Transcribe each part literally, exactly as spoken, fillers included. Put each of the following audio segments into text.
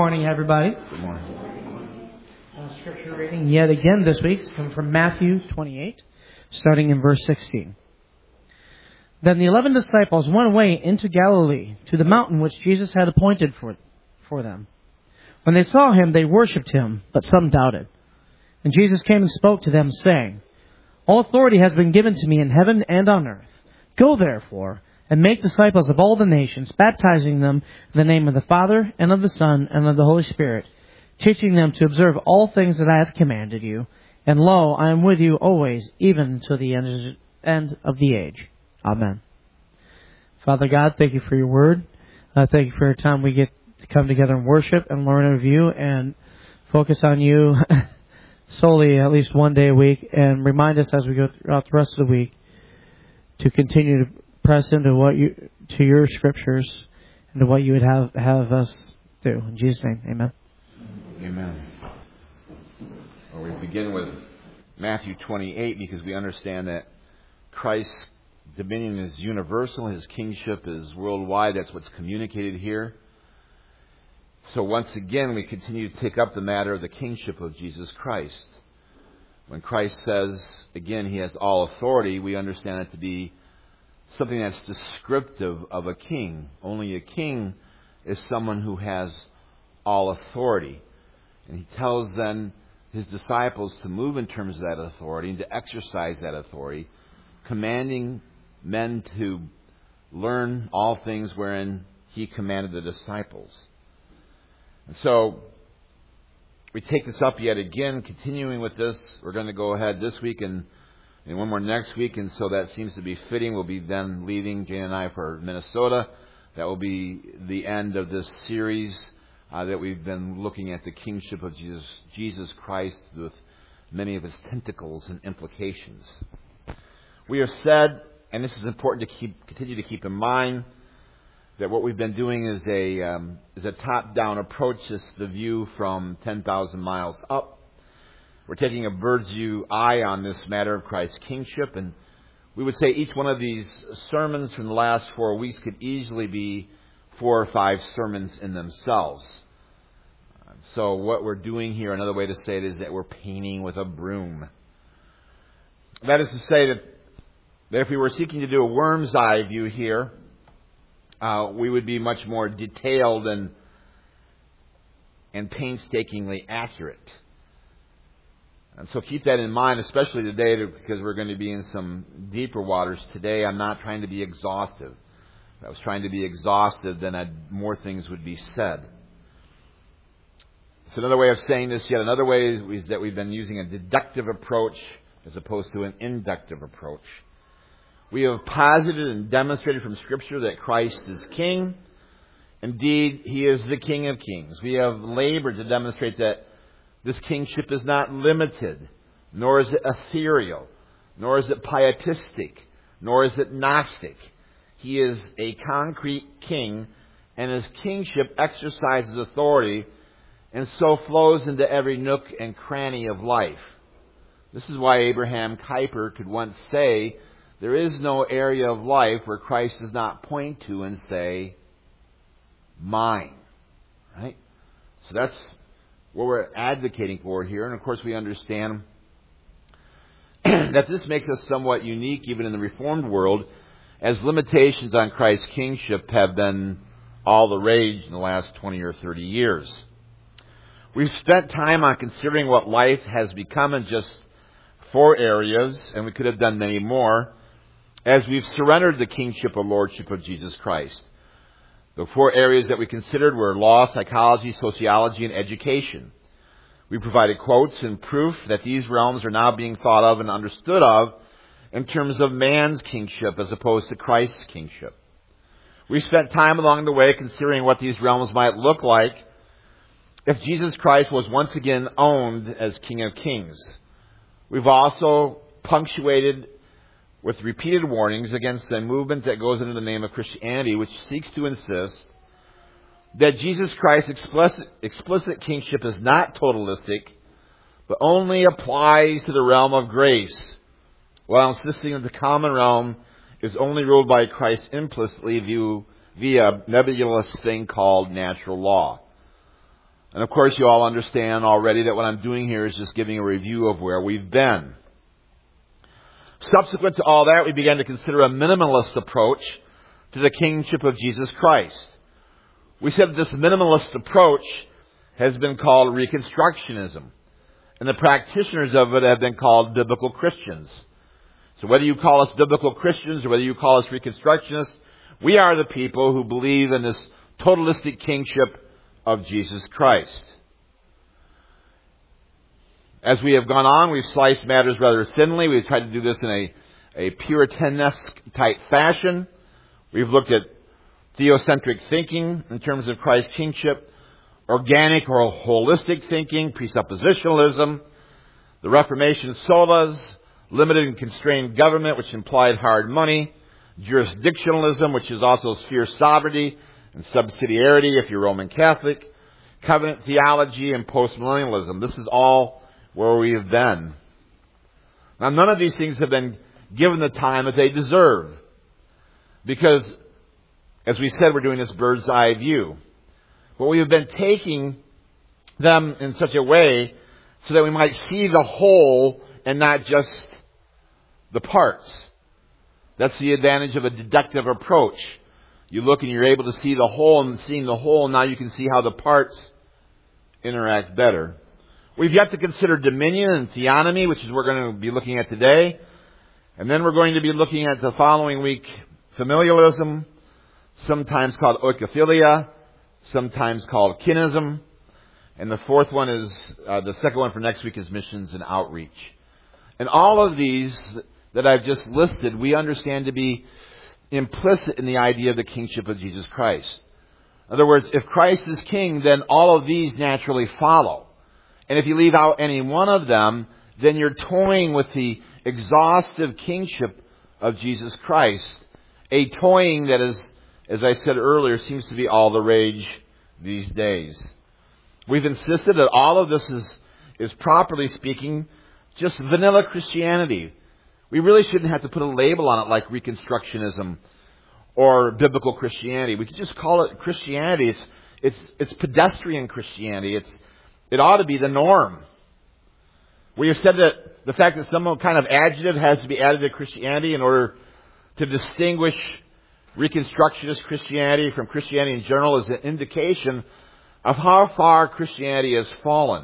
Good morning, everybody. Good morning. Uh, scripture reading yet again this week is coming from Matthew twenty-eight, starting in verse sixteen. Then the eleven disciples went away into Galilee, to the mountain which Jesus had appointed for, for them. When they saw him, they worshipped him, but some doubted. And Jesus came and spoke to them, saying, All authority has been given to me in heaven and on earth. Go therefore, and make disciples of all the nations, baptizing them in the name of the Father, and of the Son, and of the Holy Spirit, teaching them to observe all things that I have commanded you. And lo, I am with you always, even to the end end of the age. Amen. Father God, thank you for your word. Uh, thank you for your time we get to come together and worship and learn of you and focus on you solely at least one day a week, and remind us as we go throughout the rest of the week to continue to press into what you, to your scriptures, and to what you would have have us do. In Jesus' name, amen. Amen. Well, we begin with Matthew twenty-eight because we understand that Christ's dominion is universal, his kingship is worldwide. That's what's communicated here. So once again, we continue to take up the matter of the kingship of Jesus Christ. When Christ says, again, he has all authority, we understand it to be something that's descriptive of a king. Only a king is someone who has all authority. And he tells then his disciples to move in terms of that authority and to exercise that authority, commanding men to learn all things wherein he commanded the disciples. And so we take this up yet again, continuing with this. We're going to go ahead this week and And one more next week, and so that seems to be fitting. We'll be then leaving, Jane and I, for Minnesota. That will be the end of this series uh, that we've been looking at the kingship of Jesus, Jesus Christ with many of his tentacles and implications. We have said, and this is important to keep, continue to keep in mind, that what we've been doing is a um, is a top-down approach, just the view from ten thousand miles up. We're taking a bird's view eye on this matter of Christ's kingship, and we would say each one of these sermons from the last four weeks could easily be four or five sermons in themselves. So what we're doing here, another way to say it, is that we're painting with a broom. That is to say that, that if we were seeking to do a worm's eye view here, uh, we would be much more detailed and, and painstakingly accurate. And so keep that in mind, especially today, because we're going to be in some deeper waters today. I'm not trying to be exhaustive. If I was trying to be exhaustive, then I'd, more things would be said. So another way of saying this, yet another way, is that we've been using a deductive approach as opposed to an inductive approach. We have posited and demonstrated from Scripture that Christ is King. Indeed, he is the King of Kings. We have labored to demonstrate that this kingship is not limited, nor is it ethereal, nor is it pietistic, nor is it Gnostic. He is a concrete king, and his kingship exercises authority and so flows into every nook and cranny of life. This is why Abraham Kuyper could once say, there is no area of life where Christ does not point to and say, mine. Right? So that's what we're advocating for here. And of course we understand that this makes us somewhat unique even in the Reformed world, as limitations on Christ's kingship have been all the rage in the last twenty or thirty years. We've spent time on considering what life has become in just four areas, and we could have done many more, as we've surrendered the kingship or lordship of Jesus Christ. The four areas that we considered were law, psychology, sociology, and education. We provided quotes and proof that these realms are now being thought of and understood of in terms of man's kingship as opposed to Christ's kingship. We spent time along the way considering what these realms might look like if Jesus Christ was once again owned as King of Kings. We've also punctuated with repeated warnings against the movement that goes into the name of Christianity, which seeks to insist that Jesus Christ's explicit, explicit kingship is not totalistic, but only applies to the realm of grace, while insisting that the common realm is only ruled by Christ implicitly via, via nebulous thing called natural law. And of course you all understand already that what I'm doing here is just giving a review of where we've been. Subsequent to all that, we began to consider a minimalist approach to the kingship of Jesus Christ. We said that this minimalist approach has been called Reconstructionism, and the practitioners of it have been called biblical Christians. So whether you call us biblical Christians or whether you call us Reconstructionists, we are the people who believe in this totalistic kingship of Jesus Christ. As we have gone on, we've sliced matters rather thinly. We've tried to do this in a, a Puritanesque type fashion. We've looked at theocentric thinking in terms of Christ's kingship, organic or holistic thinking, presuppositionalism, the Reformation solas, limited and constrained government, which implied hard money, jurisdictionalism, which is also sphere sovereignty and subsidiarity if you're Roman Catholic, covenant theology, and postmillennialism. This is all where we have been. Now, none of these things have been given the time that they deserve, because, as we said, we're doing this bird's eye view. But we have been taking them in such a way so that we might see the whole and not just the parts. That's the advantage of a deductive approach. You look and you're able to see the whole, and seeing the whole, now you can see how the parts interact better. We've yet to consider dominion and theonomy, which is what we're going to be looking at today. And then we're going to be looking at the following week, familialism, sometimes called oikophilia, sometimes called kinism. And the fourth one is, uh, the second one for next week is missions and outreach. And all of these that I've just listed, we understand to be implicit in the idea of the kingship of Jesus Christ. In other words, if Christ is king, then all of these naturally follow. And if you leave out any one of them, then you're toying with the exhaustive kingship of Jesus Christ. A toying that is, as I said earlier, seems to be all the rage these days. We've insisted that all of this is, is properly speaking, just vanilla Christianity. We really shouldn't have to put a label on it like Reconstructionism or biblical Christianity. We could just call it Christianity. It's, it's, it's pedestrian Christianity. It's, it ought to be the norm. We have said that the fact that some kind of adjective has to be added to Christianity in order to distinguish Reconstructionist Christianity from Christianity in general is an indication of how far Christianity has fallen.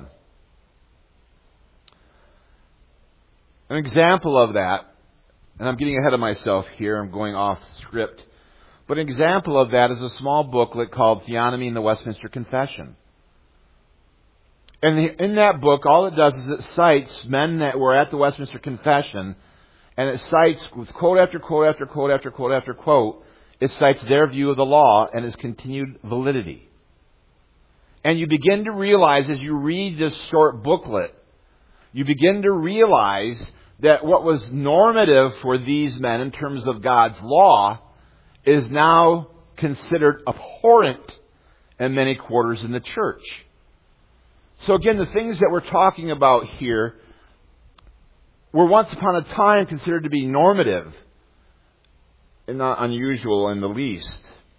An example of that, and I'm getting ahead of myself here, I'm going off script, but an example of that is a small booklet called Theonomy in the Westminster Confession. And in that book, all it does is it cites men that were at the Westminster Confession, and it cites, with quote after quote after quote after quote after quote, it cites their view of the law and its continued validity. And you begin to realize as you read this short booklet, you begin to realize that what was normative for these men in terms of God's law is now considered abhorrent in many quarters in the church. So again, the things that we're talking about here were once upon a time considered to be normative and not unusual in the least.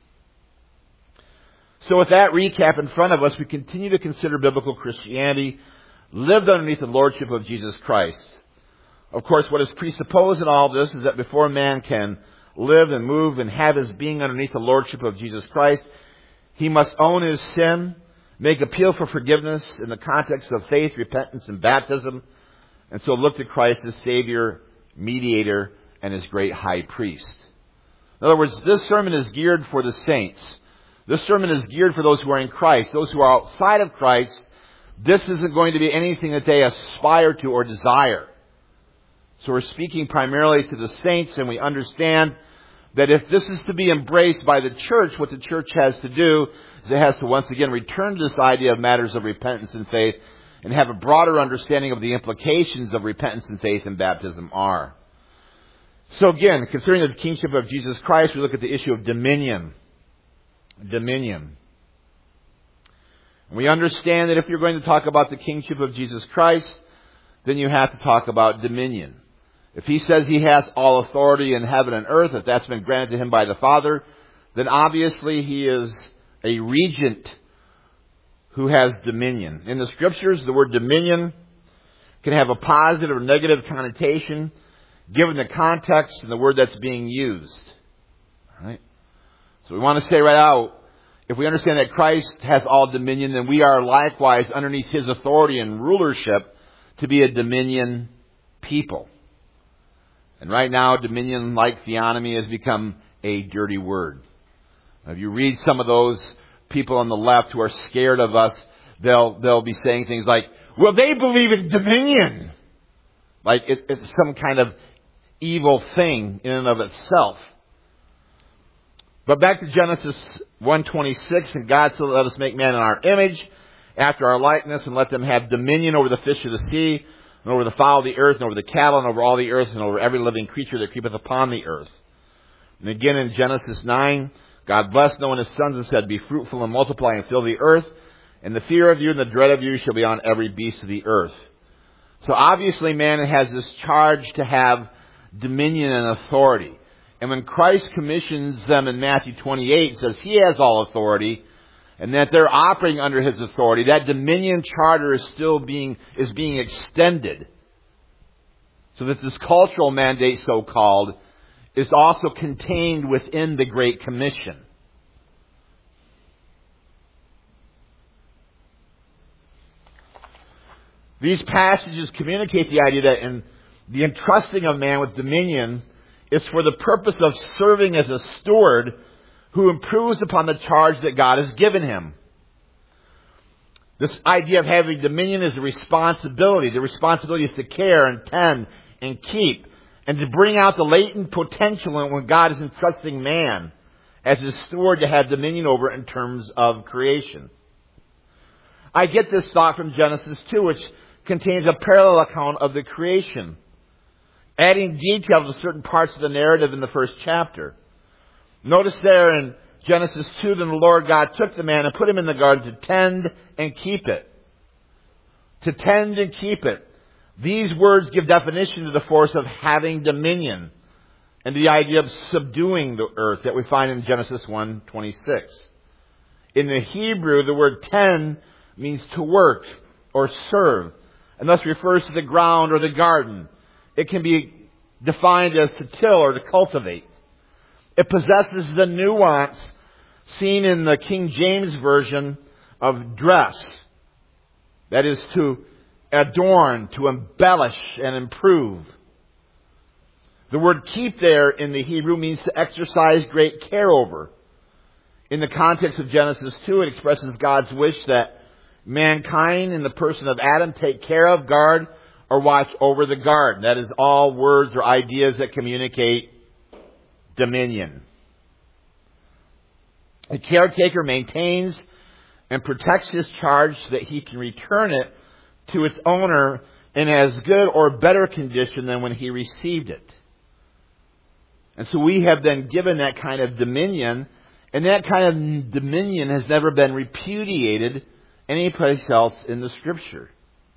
So with that recap in front of us, we continue to consider biblical Christianity lived underneath the lordship of Jesus Christ. Of course, what is presupposed in all this is that before man can live and move and have his being underneath the lordship of Jesus Christ, he must own his sin, make appeal for forgiveness in the context of faith, repentance, and baptism, and so look to Christ as Savior, mediator, and as great high priest. In other words, this sermon is geared for the saints. This sermon is geared for those who are in Christ. Those who are outside of Christ, this isn't going to be anything that they aspire to or desire. So we're speaking primarily to the saints, and we understand that if this is to be embraced by the church, what the church has to do is it has to once again return to this idea of matters of repentance and faith and have a broader understanding of the implications of repentance and faith and baptism are. So again, considering the kingship of Jesus Christ, we look at the issue of dominion. Dominion. We understand that if you're going to talk about the kingship of Jesus Christ, then you have to talk about dominion. If he says he has all authority in heaven and earth, if that's been granted to him by the Father, then obviously he is a regent who has dominion. In the Scriptures, the word dominion can have a positive or negative connotation given the context and the word that's being used. All right? So we want to say right out, if we understand that Christ has all dominion, then we are likewise underneath His authority and rulership to be a dominion people. And right now, dominion, like theonomy, has become a dirty word. Now, if you read some of those people on the left who are scared of us, they'll they'll be saying things like, well, they believe in dominion. Like it, it's some kind of evil thing in and of itself. But back to Genesis one twenty-six, and God said, let us make man in our image, after our likeness, and let them have dominion over the fish of the sea, and over the fowl of the earth, and over the cattle, and over all the earth, and over every living creature that creepeth upon the earth. And again in Genesis nine, God blessed Noah and his sons and said, be fruitful and multiply and fill the earth, and the fear of you and the dread of you shall be on every beast of the earth. So obviously man has this charge to have dominion and authority. And when Christ commissions them in Matthew twenty-eight, says He has all authority, and that they're operating under His authority, that dominion charter is still being, is being extended. So that this cultural mandate, so-called, is also contained within the Great Commission. These passages communicate the idea that in the entrusting of man with dominion is for the purpose of serving as a steward who improves upon the charge that God has given him. This idea of having dominion is a responsibility. The responsibility is to care and tend and keep and to bring out the latent potential in when God is entrusting man as his steward to have dominion over in terms of creation. I get this thought from Genesis two, which contains a parallel account of the creation, adding detail to certain parts of the narrative in the first chapter. Notice there in Genesis two, then the Lord God took the man and put him in the garden to tend and keep it. To tend and keep it. These words give definition to the force of having dominion and the idea of subduing the earth that we find in Genesis one twenty-six. In the Hebrew, the word tend means to work or serve, and thus refers to the ground or the garden. It can be defined as to till or to cultivate. It possesses the nuance seen in the King James Version of dress. That is to adorn, to embellish and improve. The word keep there in the Hebrew means to exercise great care over. In the context of Genesis two, it expresses God's wish that mankind in the person of Adam take care of, guard, or watch over the garden. That is all words or ideas that communicate dominion. A caretaker maintains and protects his charge so that he can return it to its owner in as good or better condition than when he received it. And so we have been given that kind of dominion, and that kind of dominion has never been repudiated anyplace else in the Scripture.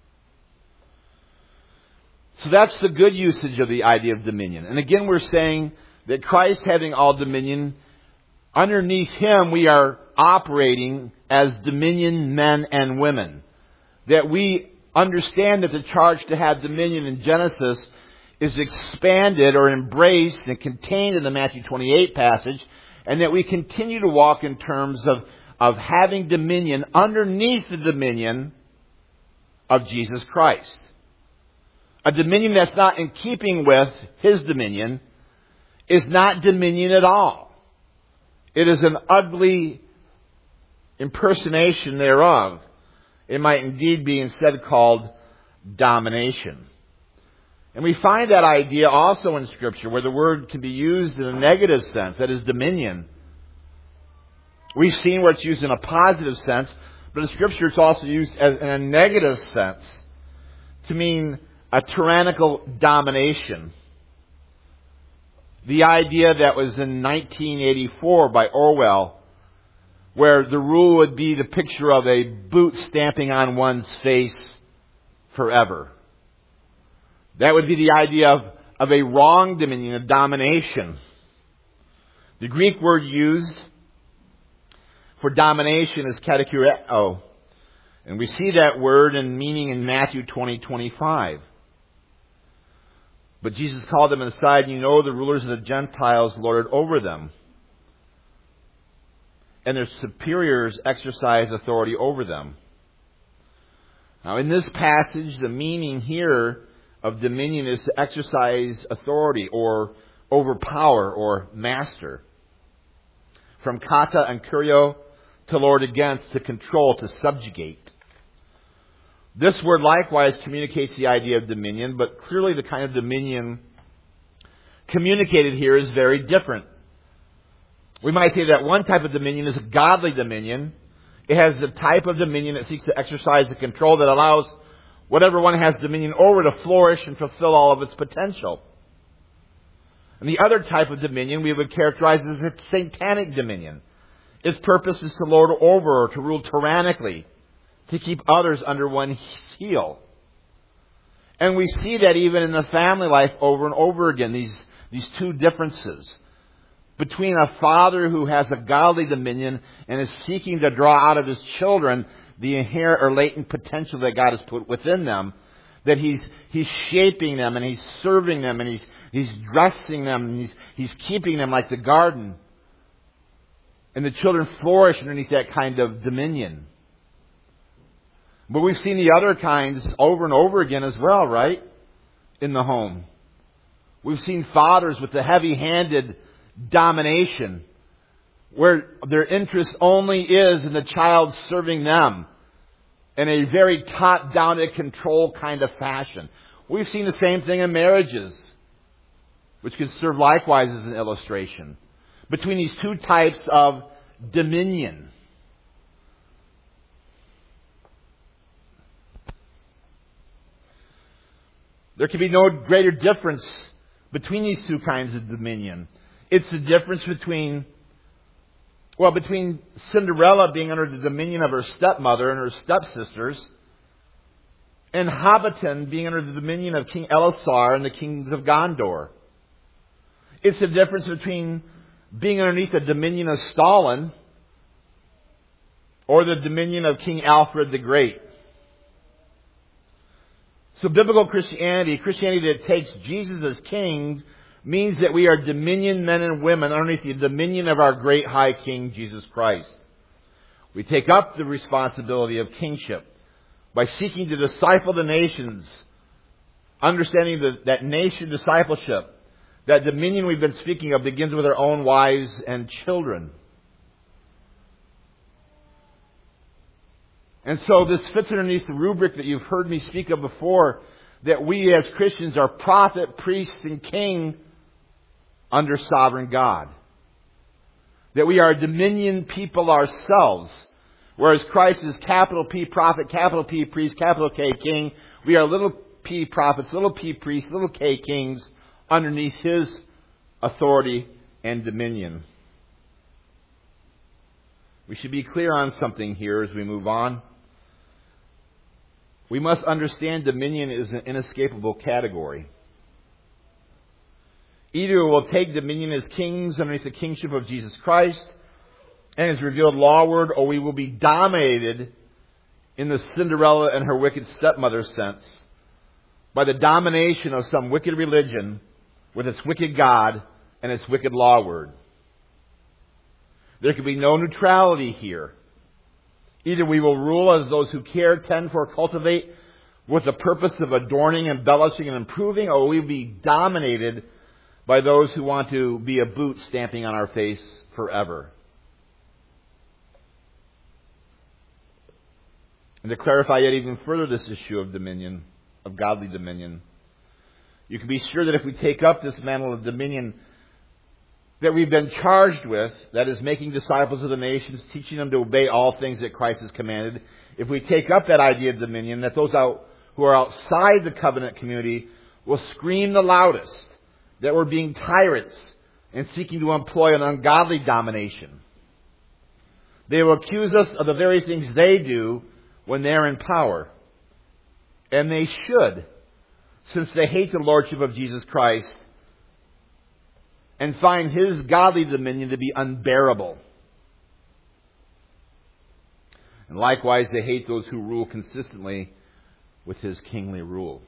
So that's the good usage of the idea of dominion. And again, we're saying that Christ having all dominion, underneath Him we are operating as dominion men and women. That we understand that the charge to have dominion in Genesis is expanded or embraced and contained in the Matthew twenty-eight passage, and that we continue to walk in terms of, of having dominion underneath the dominion of Jesus Christ. A dominion that's not in keeping with His dominion is not dominion at all. It is an ugly impersonation thereof. It might indeed be instead called domination. And we find that idea also in Scripture, where the word can be used in a negative sense, that is dominion. We've seen where it's used in a positive sense, but in Scripture it's also used as in a negative sense to mean a tyrannical domination. The idea that was in nineteen eighty-four by Orwell, where the rule would be the picture of a boot stamping on one's face forever. That would be the idea of, of a wrong dominion, of domination. The Greek word used for domination is katekureo, And we see that word and meaning in Matthew twenty twenty-five. But Jesus called them aside, "You know the rulers of the Gentiles lord it over them, and their superiors exercise authority over them." Now, in this passage, the meaning here of dominion is to exercise authority or overpower or master. From kata and kurio, to lord against, to control, to subjugate. This word likewise communicates the idea of dominion, but clearly the kind of dominion communicated here is very different. We might say that one type of dominion is a godly dominion. It has the type of dominion that seeks to exercise the control that allows whatever one has dominion over to flourish and fulfill all of its potential. And the other type of dominion we would characterize as a satanic dominion. Its purpose is to lord over or to rule tyrannically, to keep others under one's heel. And we see that even in the family life over and over again, these, these two differences between a father who has a godly dominion and is seeking to draw out of his children the inherent or latent potential that God has put within them, that he's, he's shaping them and he's serving them and he's, he's dressing them and he's, he's keeping them like the garden. And the children flourish underneath that kind of dominion. But we've seen the other kinds over and over again as well, right? In the home. We've seen fathers with the heavy-handed domination, where their interest only is in the child serving them in a very top-down control kind of fashion. We've seen the same thing in marriages, which can serve likewise as an illustration, between these two types of dominion. There can be no greater difference between these two kinds of dominion. It's the difference between, well, between Cinderella being under the dominion of her stepmother and her stepsisters, and Hobbiton being under the dominion of King Elisar and the kings of Gondor. It's the difference between being underneath the dominion of Stalin or the dominion of King Alfred the Great. So biblical Christianity, Christianity that takes Jesus as king, means that we are dominion men and women underneath the dominion of our great high King, Jesus Christ. We take up the responsibility of kingship by seeking to disciple the nations, understanding that, that nation discipleship, that dominion we've been speaking of, begins with our own wives and children. And so this fits underneath the rubric that you've heard me speak of before, that we as Christians are prophet, priest, and king under sovereign God. That we are a dominion people ourselves. Whereas Christ is capital P prophet, capital P priest, capital K king. We are little p prophets, little p priests, little k kings underneath his authority and dominion. We should be clear on something here as we move on. We must understand dominion is an inescapable category. Either we will take dominion as kings underneath the kingship of Jesus Christ and his revealed lawword, or we will be dominated in the Cinderella and her wicked stepmother sense by the domination of some wicked religion with its wicked God and its wicked lawword. There can be no neutrality here. Either we will rule as those who care, tend for, cultivate with the purpose of adorning, embellishing, and improving, or we will be dominated by those who want to be a boot stamping on our face forever. And to clarify yet even further this issue of dominion, of godly dominion, you can be sure that if we take up this mantle of dominion that we've been charged with, that is making disciples of the nations, teaching them to obey all things that Christ has commanded, if we take up that idea of dominion, that those out, who are outside the covenant community will scream the loudest that we're being tyrants and seeking to employ an ungodly domination. They will accuse us of the very things they do when they're in power. And they should, since they hate the lordship of Jesus Christ and find his godly dominion to be unbearable. And likewise, they hate those who rule consistently with his kingly rule.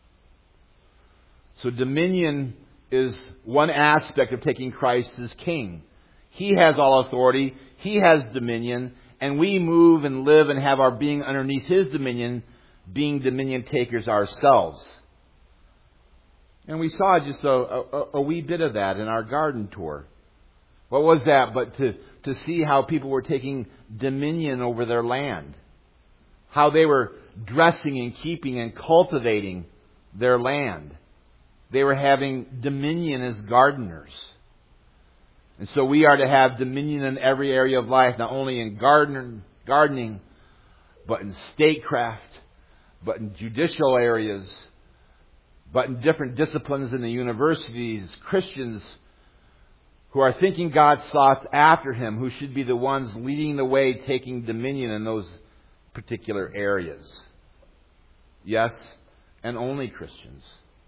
So dominion is one aspect of taking Christ as king. He has all authority. He has dominion. And we move and live and have our being underneath his dominion, being dominion takers ourselves. And we saw just a, a, a wee bit of that in our garden tour. What was that but to, to see how people were taking dominion over their land? How they were dressing and keeping and cultivating their land. They were having dominion as gardeners. And so we are to have dominion in every area of life, not only in garden, gardening, but in statecraft, but in judicial areas, but in different disciplines in the universities, Christians who are thinking God's thoughts after him, who should be the ones leading the way, taking dominion in those particular areas. Yes, and only Christians.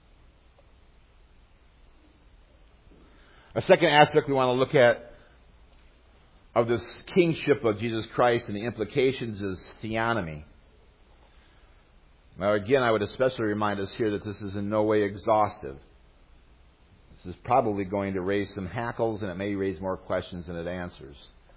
A second aspect we want to look at of this kingship of Jesus Christ and the implications is theonomy. Now again, I would especially remind us here that this is in no way exhaustive. This is probably going to raise some hackles, and it may raise more questions than it answers.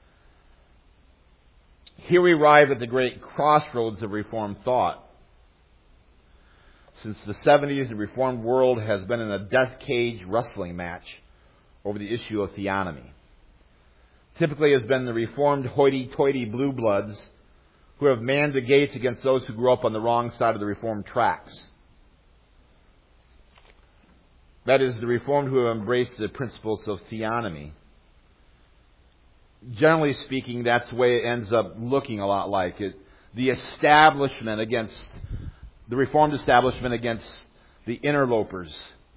Here we arrive at the great crossroads of Reformed thought. Since the seventies, the Reformed world has been in a death cage wrestling match over the issue of theonomy. Typically has been the Reformed hoity-toity blue bloods who have manned the gates against those who grew up on the wrong side of the Reformed tracks. That is, the Reformed who have embraced the principles of theonomy. Generally speaking, that's the way it ends up looking a lot like it. The establishment against, the Reformed establishment against the interlopers.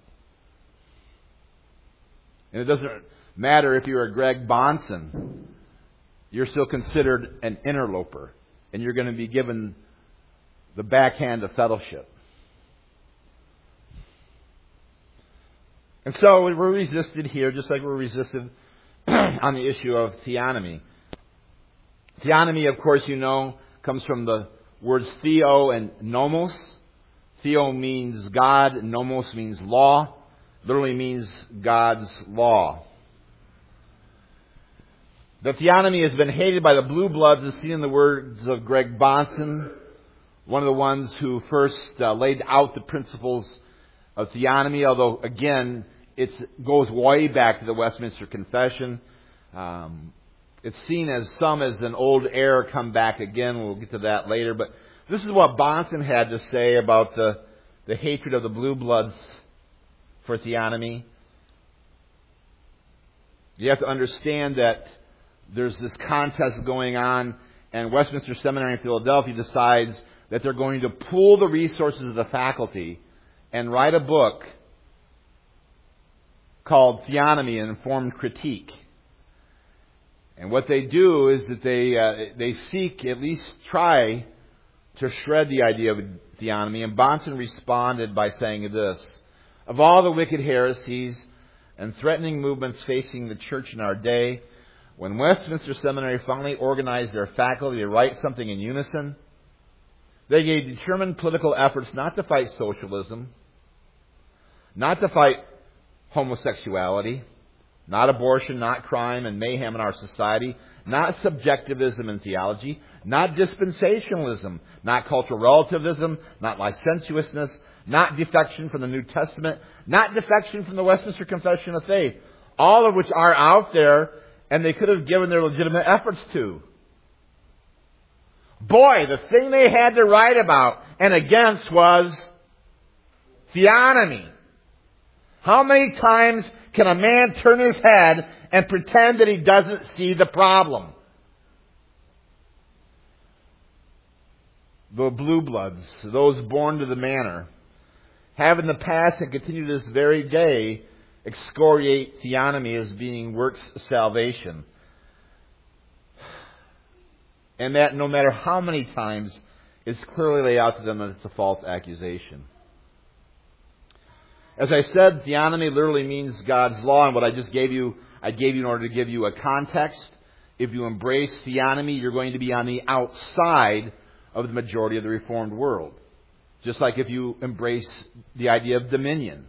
And it doesn't matter if you're a Greg Bonson, you're still considered an interloper, and you're going to be given the backhand of fellowship. And so we're resisted here, just like we're resisted on the issue of theonomy. Theonomy, of course, you know, comes from the words theo and nomos. Theo means God, nomos means law. Literally means God's law. The theonomy has been hated by the blue bloods, as seen in the words of Greg Bonson, one of the ones who first uh, laid out the principles of theonomy, although, again, it goes way back to the Westminster Confession. Um, it's seen as some as an old error come back again. We'll get to that later. But this is what Bonson had to say about the, the hatred of the blue bloods for theonomy. You have to understand that there's this contest going on, and Westminster Seminary in Philadelphia decides that they're going to pool the resources of the faculty and write a book called Theonomy, an Informed Critique. And what they do is that they uh, they seek, at least try, to shred the idea of theonomy. And Bonson responded by saying this: of all the wicked heresies and threatening movements facing the church in our day, when Westminster Seminary finally organized their faculty to write something in unison, they gave determined political efforts not to fight socialism, not to fight homosexuality, not abortion, not crime and mayhem in our society, not subjectivism in theology, not dispensationalism, not cultural relativism, not licentiousness, not defection from the New Testament, not defection from the Westminster Confession of Faith, all of which are out there and they could have given their legitimate efforts to. Boy, the thing they had to write about and against was theonomy. How many times can a man turn his head and pretend that he doesn't see the problem? The blue bloods, those born to the manor, have in the past and continue to this very day excoriate theonomy as being works salvation. And that no matter how many times it's clearly laid out to them that it's a false accusation. As I said, theonomy literally means God's law, and what I just gave you, I gave you in order to give you a context. If you embrace theonomy, you're going to be on the outside of the majority of the Reformed world. Just like if you embrace the idea of dominion.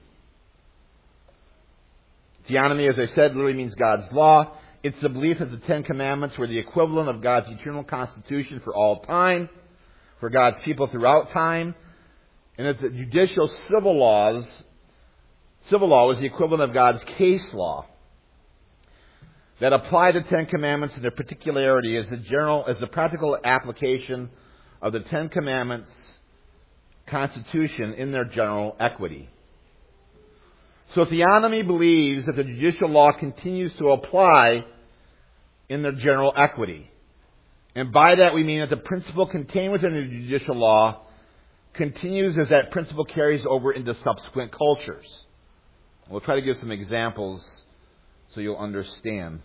Theonomy, as I said, literally means God's law. It's the belief that the Ten Commandments were the equivalent of God's eternal constitution for all time, for God's people throughout time, and that the judicial civil laws, civil law was the equivalent of God's case law. That apply the Ten Commandments in their particularity as the general, as the practical application of the Ten Commandments constitution in their general equity. So theonomy believes that the judicial law continues to apply in their general equity. And by that we mean that the principle contained within the judicial law continues as that principle carries over into subsequent cultures. We'll try to give some examples so you'll understand.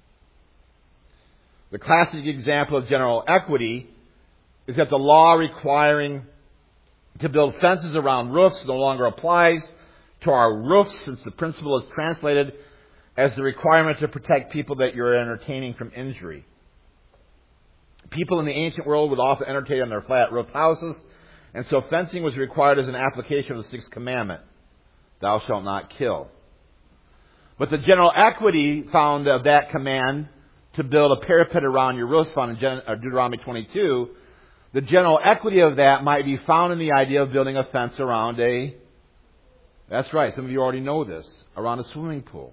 The classic example of general equity is that the law requiring to build fences around roofs no longer applies to our roofs, since the principle is translated as the requirement to protect people that you're entertaining from injury. People in the ancient world would often entertain on their flat roof houses, and so fencing was required as an application of the sixth commandment, thou shalt not kill. But the general equity found of that command to build a parapet around your roofs found in Deuteronomy twenty-two, the general equity of that might be found in the idea of building a fence around a, that's right, some of you already know this, around a swimming pool.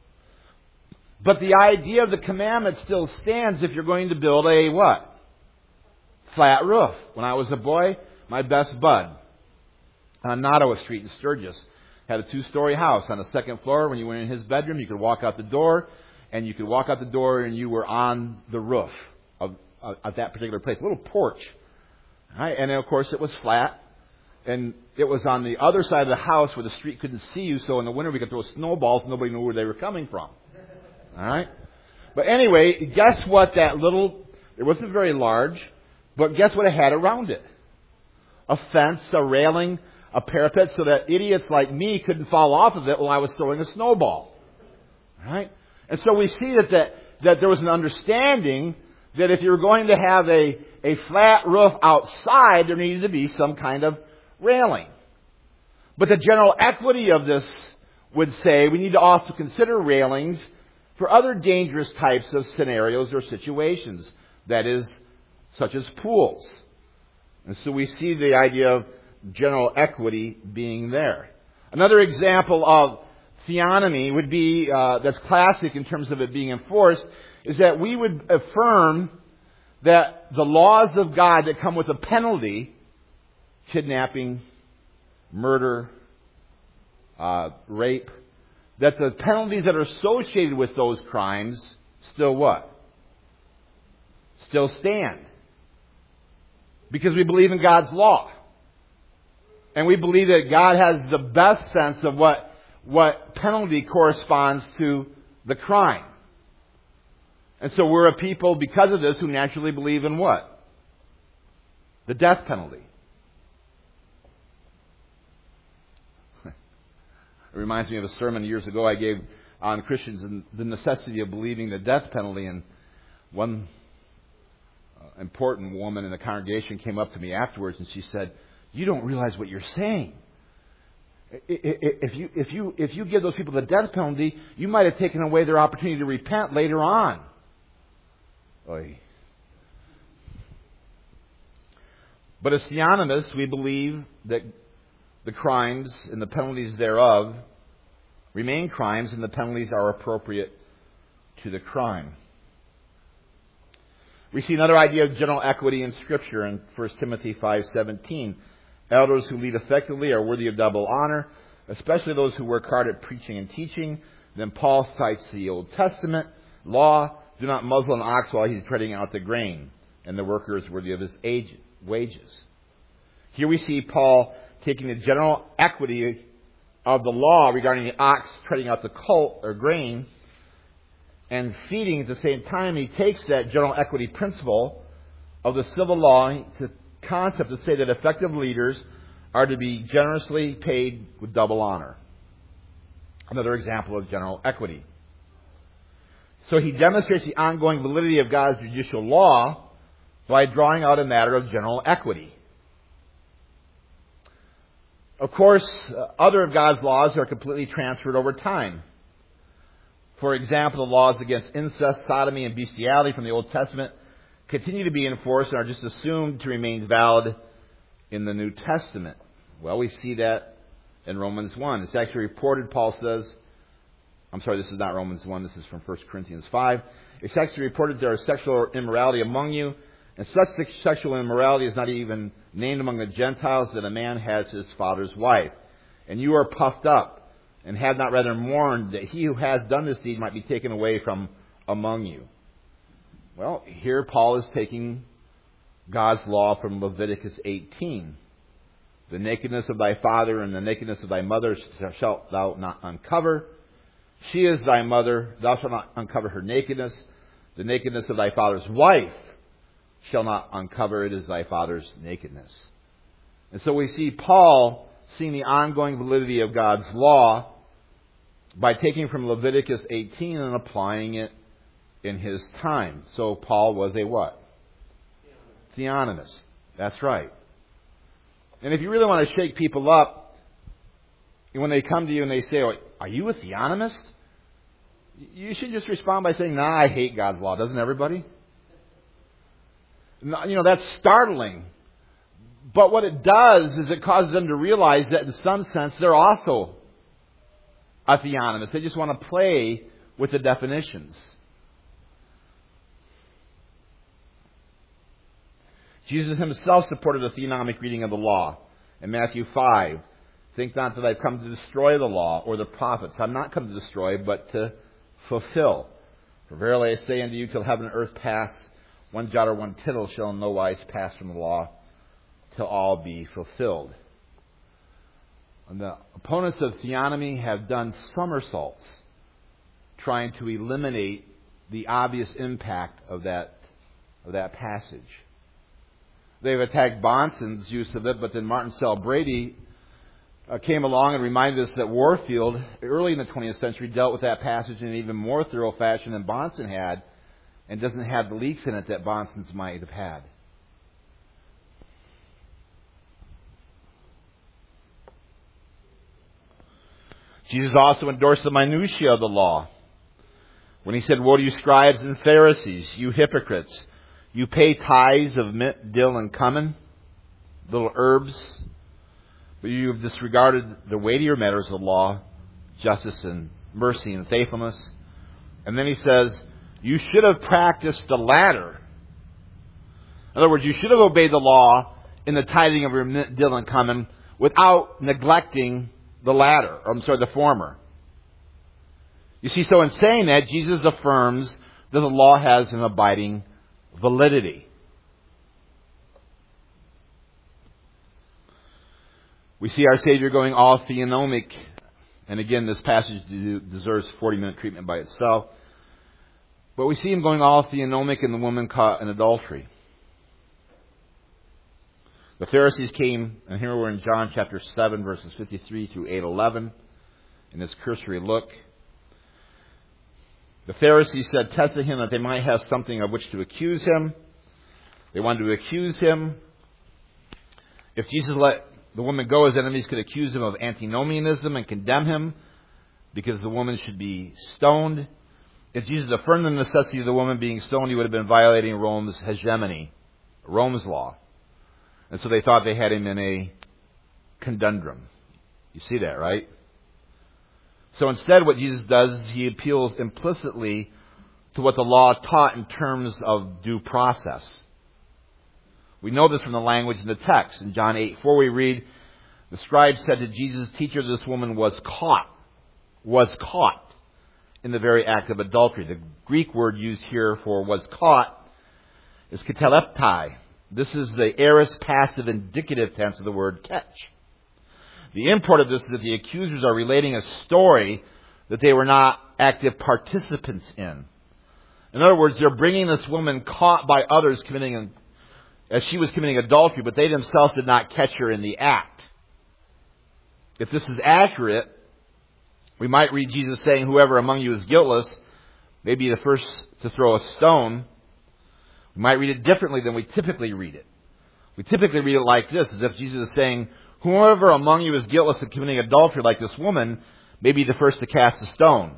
But the idea of the commandment still stands if you're going to build a what? Flat roof. When I was a boy, my best bud on Nottawa Street in Sturgis had a two-story house. On the second floor, when you went in his bedroom, you could walk out the door, and you could walk out the door and you were on the roof of, of, of that particular place. A little porch. Right? And then, of course, it was flat. And it was on the other side of the house where the street couldn't see you, so in the winter we could throw snowballs and nobody knew where they were coming from. All right? But anyway, guess what that little, it wasn't very large, but guess what it had around it? A fence, a railing, a parapet, so that idiots like me couldn't fall off of it while I was throwing a snowball. All right? And so we see that, that, that there was an understanding that if you were going to have a, a flat roof outside, there needed to be some kind of railing. But the general equity of this would say we need to also consider railings for other dangerous types of scenarios or situations, that is, such as pools. And so we see the idea of general equity being there. Another example of theonomy would be, uh, that's classic in terms of it being enforced, is that we would affirm that the laws of God that come with a penalty, kidnapping, murder, uh, rape, that the penalties that are associated with those crimes still what? Still stand. Because we believe in God's law. And we believe that God has the best sense of what, what penalty corresponds to the crime. And so we're a people, because of this, who naturally believe in what? The death penalty. It reminds me of a sermon years ago I gave on Christians and the necessity of believing the death penalty. And one uh, important woman in the congregation came up to me afterwards and she said, "You don't realize what you're saying. If you, if you, if you give those people the death penalty, you might have taken away their opportunity to repent later on." Oy. But as theonomists, we believe that the crimes and the penalties thereof remain crimes, and the penalties are appropriate to the crime. We see another idea of general equity in Scripture in First Timothy five seventeen. Elders who lead effectively are worthy of double honor, especially those who work hard at preaching and teaching. Then Paul cites the Old Testament law, do not muzzle an ox while he's treading out the grain, and the worker is worthy of his age, wages. Here we see Paul taking the general equity of the law regarding the ox treading out the colt or grain and feeding at the same time. He takes that general equity principle of the civil law to concept to say that effective leaders are to be generously paid with double honor. Another example of general equity. So he demonstrates the ongoing validity of God's judicial law by drawing out a matter of general equity. Of course, uh, other of God's laws are completely transferred over time. For example, the laws against incest, sodomy, and bestiality from the Old Testament continue to be enforced and are just assumed to remain valid in the New Testament. Well, we see that in Romans one. It's actually reported, Paul says, I'm sorry, this is not Romans one, this is from First Corinthians five. It's actually reported there is sexual immorality among you, and such sexual immorality is not even named among the Gentiles, that a man has his father's wife. And you are puffed up, and have not rather mourned that he who has done this deed might be taken away from among you. Well, here Paul is taking God's law from Leviticus eighteen. The nakedness of thy father and the nakedness of thy mother shalt thou not uncover. She is thy mother, thou shalt not uncover her nakedness. The nakedness of thy father's wife shall not uncover, it is thy father's nakedness. And so we see Paul seeing the ongoing validity of God's law by taking from Leviticus eighteen and applying it in his time. So Paul was a what? Theonomist. That's right. And if you really want to shake people up, when they come to you and they say, oh, are you a theonomist? You should just respond by saying, nah, I hate God's law. Doesn't everybody? You know, that's startling. But what it does is it causes them to realize that in some sense they're also a theonomist. They just want to play with the definitions. Jesus himself supported a theonomic reading of the law. In Matthew five, think not that I've come to destroy the law or the prophets. I've not come to destroy, but to fulfill. For verily I say unto you, till heaven and earth pass, one jot or one tittle shall in no wise pass from the law, till all be fulfilled. And the opponents of theonomy have done somersaults trying to eliminate the obvious impact of that, of that passage. They've attacked Bonson's use of it, but then Martin Sell Brady uh, came along and reminded us that Warfield, early in the twentieth century, dealt with that passage in an even more thorough fashion than Bonson had, and doesn't have the leaks in it that Bonson's might have had. Jesus also endorsed the minutiae of the law when he said, woe to you scribes and Pharisees, you hypocrites! You pay tithes of mint, dill, and cumin, little herbs, but you have disregarded the weightier matters of the law, justice and mercy and faithfulness. And then he says, you should have practiced the latter. In other words, you should have obeyed the law in the tithing of your mint, dill, and cumin without neglecting the latter, or I'm sorry, the former. You see, so in saying that, Jesus affirms that the law has an abiding validity. We see our Savior going all theonomic, and again, this passage deserves forty-minute treatment by itself. But we see him going all theonomic in the woman caught in adultery. The Pharisees came, and here we're in John chapter seven, verses fifty-three through eight eleven, in this cursory look. The Pharisees said, testing him that they might have something of which to accuse him. They wanted to accuse him. If Jesus let the woman go, his enemies could accuse him of antinomianism and condemn him because the woman should be stoned. If Jesus affirmed the necessity of the woman being stoned, he would have been violating Rome's hegemony, Rome's law. And so they thought they had him in a conundrum. You see that, right? So instead what Jesus does is he appeals implicitly to what the law taught in terms of due process. We know this from the language in the text. In John eight four we read, the scribe said to Jesus, teacher, this woman was caught, was caught in the very act of adultery. The Greek word used here for was caught is kateleptai. This is the aorist passive indicative tense of the word catch. The import of this is that the accusers are relating a story that they were not active participants in. In other words, they're bringing this woman caught by others committing, as she was committing adultery, but they themselves did not catch her in the act. If this is accurate, we might read Jesus saying, whoever among you is guiltless, maybe the first to throw a stone. We might read it differently than we typically read it. We typically read it like this, as if Jesus is saying, whoever among you is guiltless of committing adultery like this woman may be the first to cast a stone.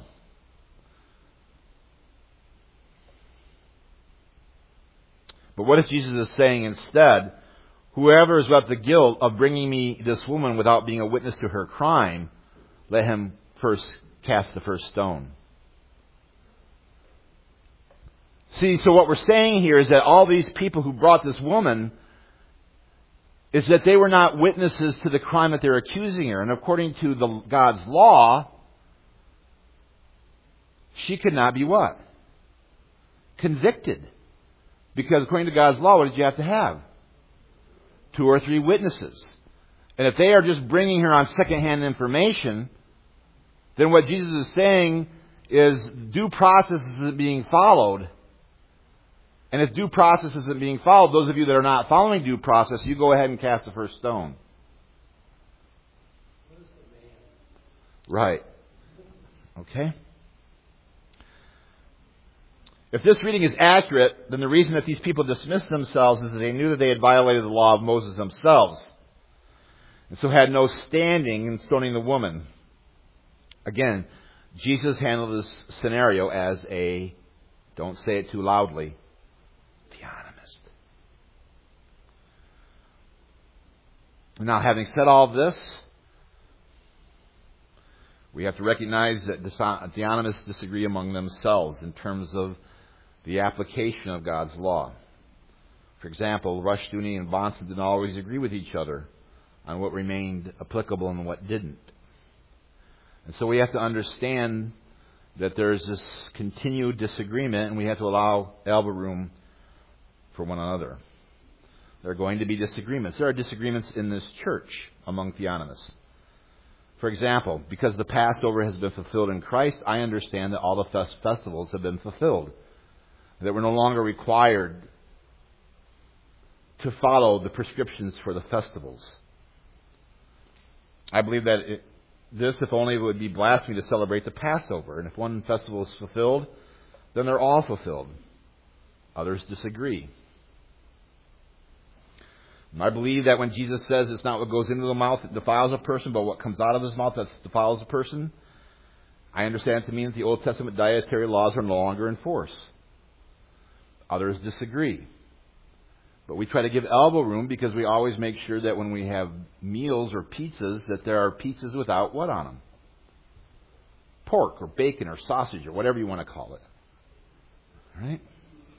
But what if Jesus is saying instead, whoever is without the guilt of bringing me this woman without being a witness to her crime, let him first cast the first stone. See, so what we're saying here is that all these people who brought this woman is that they were not witnesses to the crime that they're accusing her. And according to the God's law, she could not be what? Convicted. Because according to God's law, what did you have to have? Two or three witnesses. And if they are just bringing her on secondhand information, then what Jesus is saying is due process isn't being followed. And if due process isn't being followed, those of you that are not following due process, you go ahead and cast the first stone. Right. Okay. If this reading is accurate, then the reason that these people dismissed themselves is that they knew that they had violated the law of Moses themselves, and so had no standing in stoning the woman. Again, Jesus handled this scenario as a, don't say it too loudly, theonomist. Now, having said all this, we have to recognize that theonomists disagree among themselves in terms of the application of God's law. For example, Rushdoony and Bahnsen didn't always agree with each other on what remained applicable and what didn't. And so we have to understand that there's this continued disagreement, and we have to allow elbow room for one another. There are going to be disagreements. There are disagreements in this church among theonomists. For example, because the Passover has been fulfilled in Christ, I understand that all the fest- festivals have been fulfilled. That we're no longer required to follow the prescriptions for the festivals. I believe that it, this, if only, would be blasphemy to celebrate the Passover. And if one festival is fulfilled, then they're all fulfilled. Others disagree. And I believe that when Jesus says it's not what goes into the mouth that defiles a person, but what comes out of his mouth that defiles a person, I understand it to mean that the Old Testament dietary laws are no longer in force. Others disagree. But we try to give elbow room because we always make sure that when we have meals or pizzas, that there are pizzas without what on them? Pork or bacon or sausage or whatever you want to call it. All right?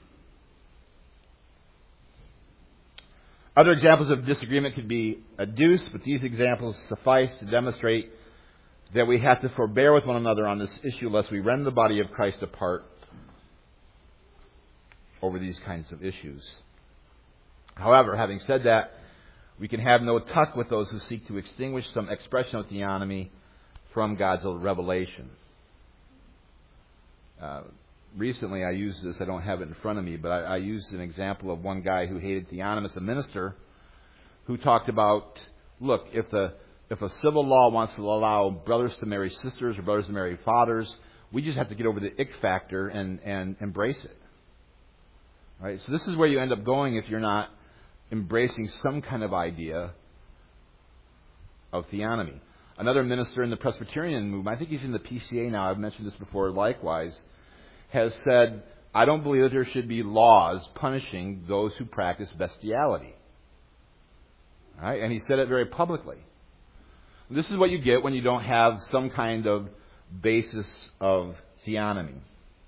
Other examples of disagreement could be adduced, but these examples suffice to demonstrate that we have to forbear with one another on this issue lest we rend the body of Christ apart over these kinds of issues. However, having said that, we can have no tuck with those who seek to extinguish some expression of theonomy from God's revelation. Uh, recently, I used this. I don't have it in front of me, but I, I used an example of one guy who hated theonomists, a minister, who talked about, look, if the if a civil law wants to allow brothers to marry sisters or brothers to marry fathers, we just have to get over the ick factor and, and embrace it. Right? So this is where you end up going if you're not embracing some kind of idea of theonomy. Another minister in the Presbyterian movement, I think he's in the P C A now, I've mentioned this before likewise, has said, I don't believe that there should be laws punishing those who practice bestiality. Right? And he said it very publicly. This is what you get when you don't have some kind of basis of theonomy.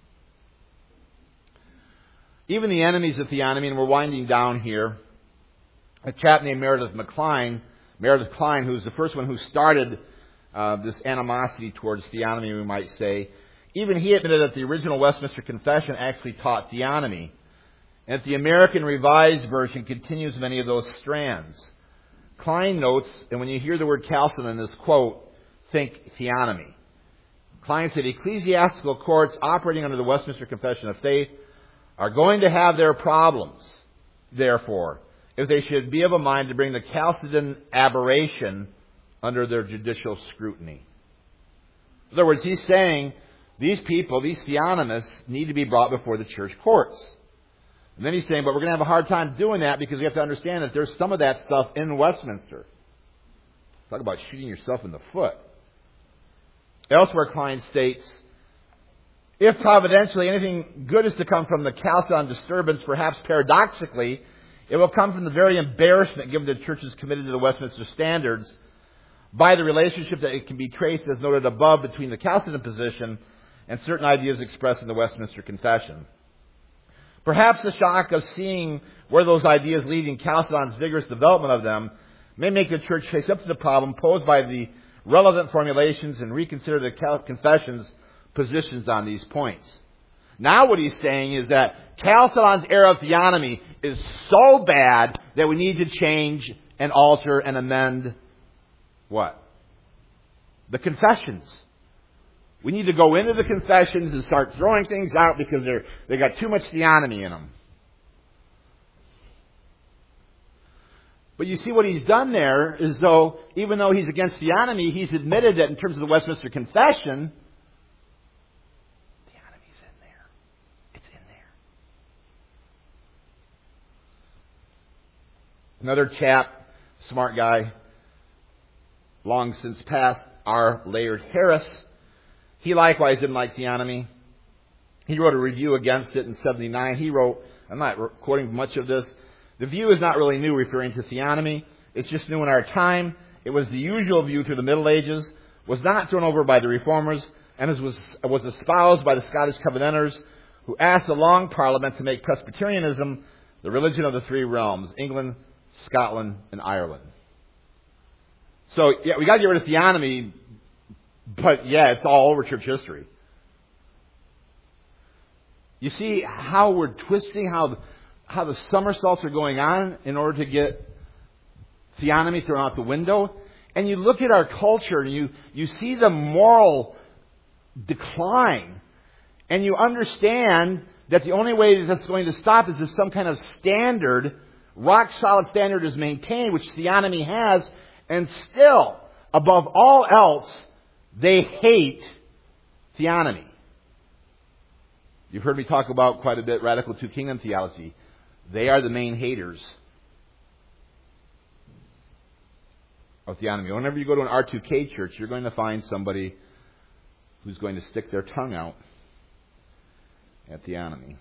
Even the enemies of theonomy, and we're winding down here, a chap named Meredith McCline, Meredith Klein, who's the first one who started uh, this animosity towards theonomy, we might say, even he admitted that the original Westminster Confession actually taught theonomy, and that the American Revised Version continues many of those strands. Klein notes, and when you hear the word Chalcedon in this quote, think theonomy. Klein said, ecclesiastical courts operating under the Westminster Confession of Faith are going to have their problems, therefore, if they should be of a mind to bring the Chalcedon aberration under their judicial scrutiny. In other words, he's saying these people, these theonomists, need to be brought before the church courts. And then he's saying, but we're going to have a hard time doing that because we have to understand that there's some of that stuff in Westminster. Talk about shooting yourself in the foot. Elsewhere, Klein states, if providentially anything good is to come from the Chalcedon disturbance, perhaps paradoxically, it will come from the very embarrassment given to churches committed to the Westminster Standards by the relationship that it can be traced, as noted above, between the Chalcedon position and certain ideas expressed in the Westminster Confession. Perhaps the shock of seeing where those ideas lead in Chalcedon's vigorous development of them may make the church face up to the problem posed by the relevant formulations and reconsider the Confession's positions on these points. Now what he's saying is that Chalcedon's era of theonomy is so bad that we need to change and alter and amend what? The Confessions. We need to go into the Confessions and start throwing things out because they're they got too much theonomy in them. But you see what he's done there is though, even though he's against theonomy, he's admitted that in terms of the Westminster Confession, theonomy's in there. It's in there. Another chap, smart guy, long since passed, R. Layard Harris. He likewise didn't like theonomy. He wrote a review against it in seventy-nine. He wrote, I'm not quoting much of this, the view is not really new referring to theonomy. It's just new in our time. It was the usual view through the Middle Ages, was not thrown over by the Reformers, and was, was espoused by the Scottish Covenanters, who asked the Long Parliament to make Presbyterianism the religion of the three realms, England, Scotland, and Ireland. So, yeah, we got to get rid of theonomy, but yeah, it's all over church history. You see how we're twisting, how the, how the somersaults are going on in order to get theonomy thrown out the window? And you look at our culture and you, you see the moral decline. And you understand that the only way that that's going to stop is if some kind of standard, rock solid standard is maintained, which theonomy has, and still, above all else, they hate theonomy. You've heard me talk about quite a bit radical two-kingdom theology. They are the main haters of theonomy. Whenever you go to an R two K church, you're going to find somebody who's going to stick their tongue out at theonomy.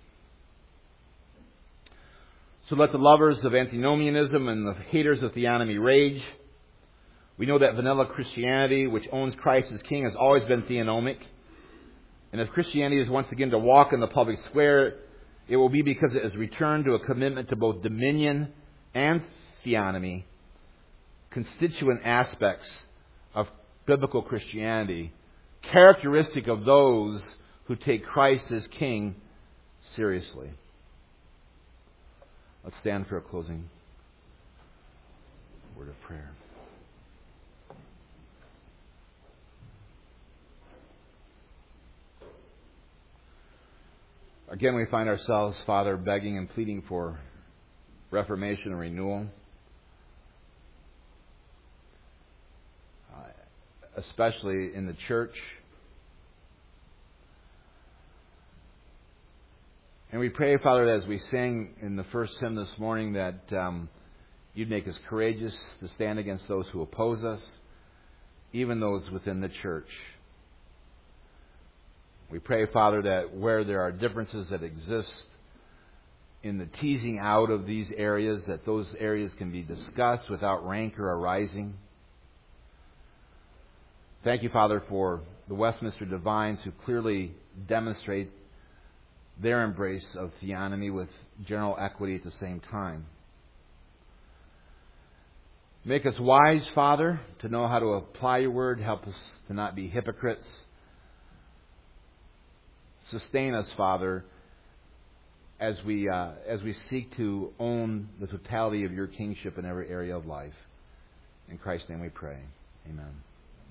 So let the lovers of antinomianism and the haters of theonomy rage. We know that vanilla Christianity, which owns Christ as King, has always been theonomic. And if Christianity is once again to walk in the public square, it will be because it has returned to a commitment to both dominion and theonomy, constituent aspects of biblical Christianity, characteristic of those who take Christ as King seriously. Let's stand for a closing word of prayer. Again, we find ourselves, Father, begging and pleading for reformation and renewal, uh, especially in the church. And we pray, Father, as we sang in the first hymn this morning, that um, you'd make us courageous to stand against those who oppose us, even those within the church. We pray, Father, that where there are differences that exist in the teasing out of these areas, that those areas can be discussed without rancor arising. Thank you, Father, for the Westminster Divines who clearly demonstrate their embrace of theonomy with general equity at the same time. Make us wise, Father, to know how to apply your word. Help us to not be hypocrites. Sustain us, Father, as we uh, as we seek to own the totality of your kingship in every area of life. In Christ's name we pray. Amen.